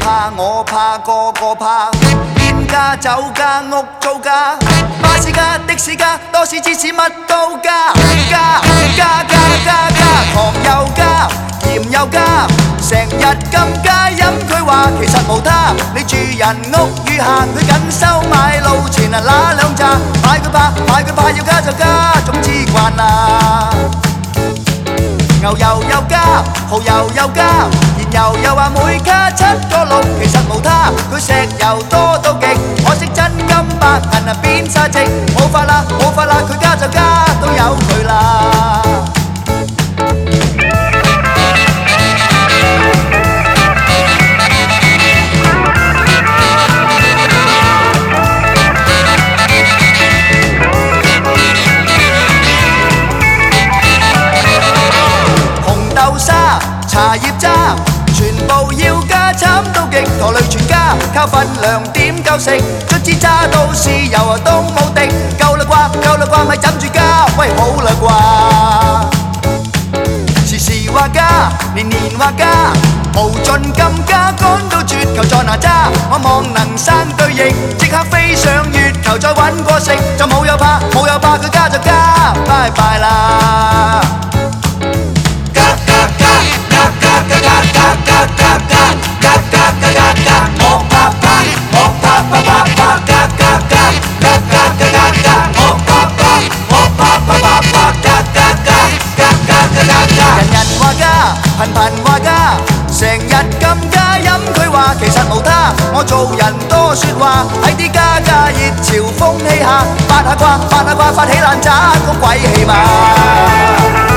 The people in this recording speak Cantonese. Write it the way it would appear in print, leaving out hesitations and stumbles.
怕我怕個個怕，煙加酒加屋租加，巴士加的士加，多士芝士乜都加，加，糖又加，鹽又加，成日咁加飲佢話其實無他，你住人屋宇下佢緊收買路錢啊那兩扎，買佢怕要加就加，總之慣啦。牛油又加，蠔油又加，燃油又話每卡7個6，其實無他，佢石油多到極，可惜真金白銀啊變晒值，冇法啦，佢加就加，都由佢啦。茶葉渣全部要加，慘到極，陀累全家，靠份量點夠食，卒之揸到豉油啊都冇滴，夠啦啩，咪枕住加，喂好啦啩，時時話加，年話加，無盡咁加，趕到絕求在哪吒，我望能生對翼，即刻飛上月球再揾個食，就冇有怕，佢加就加，拜拜啦。頻話加，成日咁加飲佢話其實無他，我做人多説話，喺啲加熱潮風氣下，發下卦，發起爛渣個鬼氣嘛。